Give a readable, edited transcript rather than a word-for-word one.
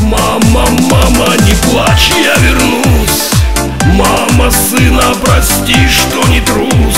Мама, мама, не плачь, я вернусь. Мама, сына, прости, что не трус.